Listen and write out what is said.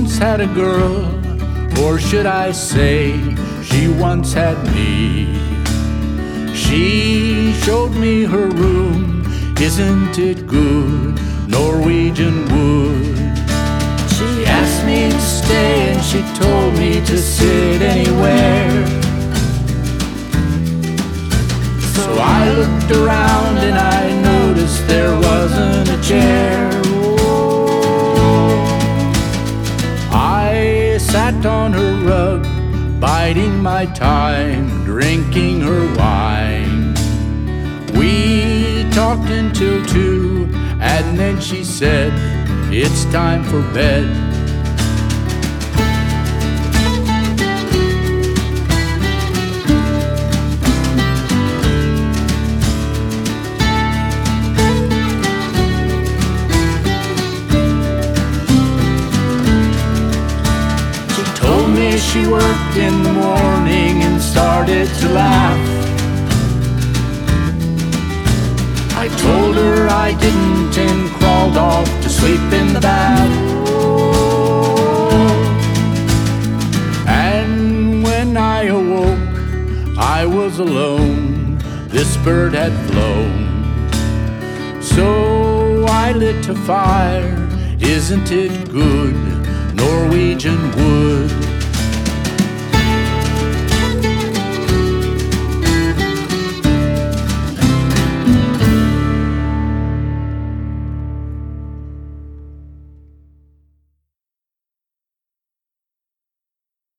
once had a girl, or should I say, she once had me. She showed me her room, isn't it good, Norwegian wood. She asked me to stay and she told me to sit anywhere. So I looked around and I noticed there wasn't a chair. I sat on her rug, biding my time, drinking her wine. We talked until 2, and then she said, "It's time for bed." She worked in the morning and started to laugh. I told her I didn't and crawled off to sleep in the bath. And when I awoke, I was alone. This bird had flown. So I lit a fire, isn't it good, Norwegian wood.